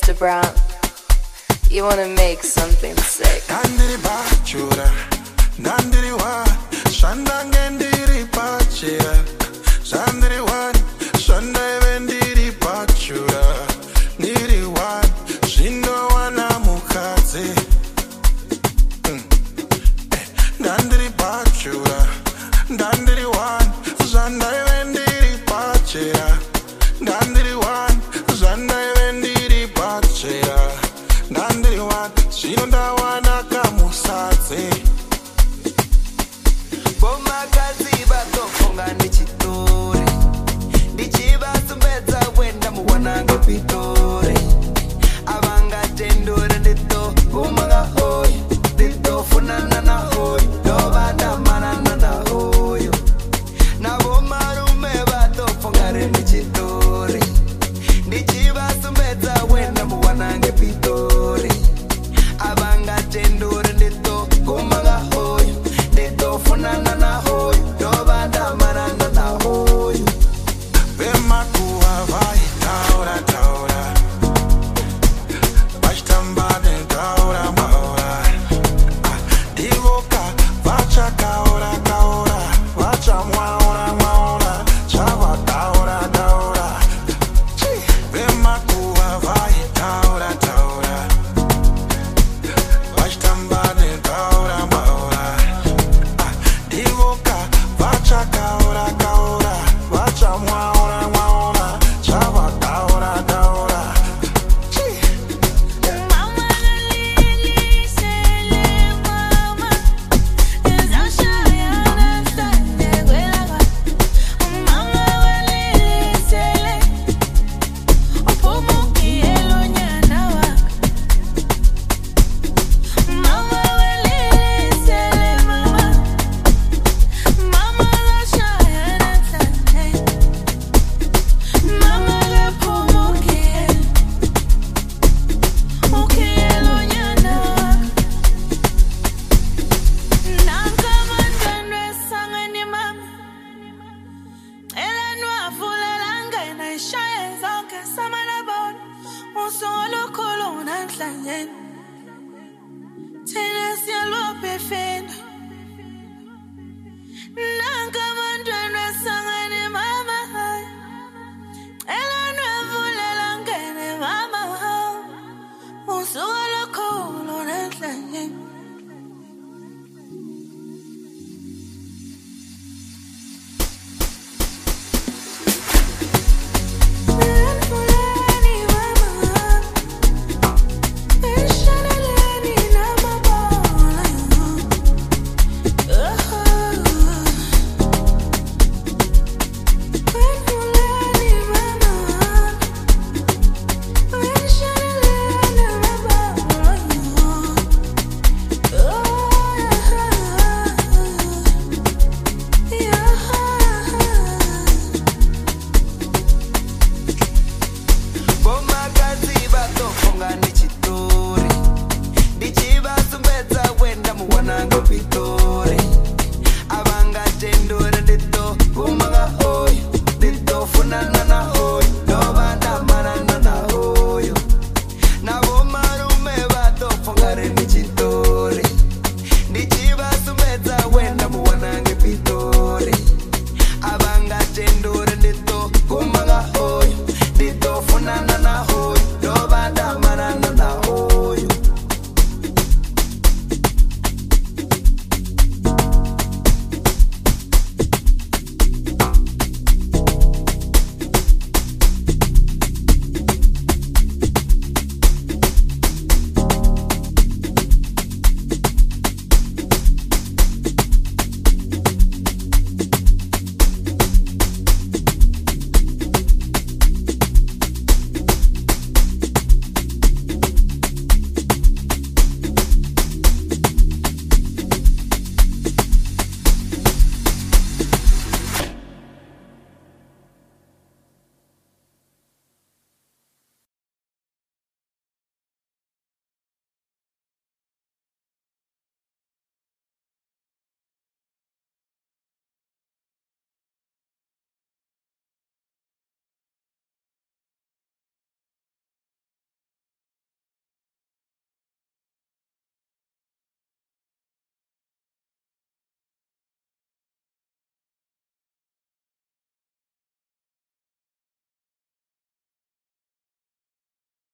Mr. Brown. You wanna make something sick. Nandiri bachura, nandiri wa, shandangendiri bachira, sandiri wa, shandavendiri bachura, niri wa, shindo wana mukadzi. Nandiri bachura, nandiri wa, shandavendiri bachira, nandiri wa, shandavendiri bachira. Nandiri wa, shinonda wana kamusadze. Boma kazi batofunga ndichitori, ndichibasumbedza wenda muwananga pitori. Avanga tendore ndito kumanga hoyo, ndito funana na hoyo, dovanda manana na hoyo. Na boma rume batofunga ndichitori, ndichibasumbedza wenda muwananga pitori. Abanga tendore ndito kumanga hoyo, ndito funana na hoyo, dovanda manana na hoyo. Vema kuwa vai taura taura, bashtambade taura maura. Divoka vacha kaura kaura, vacha mwaura mwaura, chava taura taura. Vema kuwa vai taura taura, bashtambade taura maura. Divoka vacha kaura kaura, vacha mwaura mwaura, chava taura taura. Mama lili sele mama, ezashayana sande gwelaba. Mama lili sele, opomuki elonyana wa. Mama lili sele mama, mama ezashayana sande. Mama lepomuki elonyana wa. Nankamandandwe sangani mama, elanu afulelanga inaishaye zonke samalabona. Usolo kolona nhlangeni, thina siyalophe fena.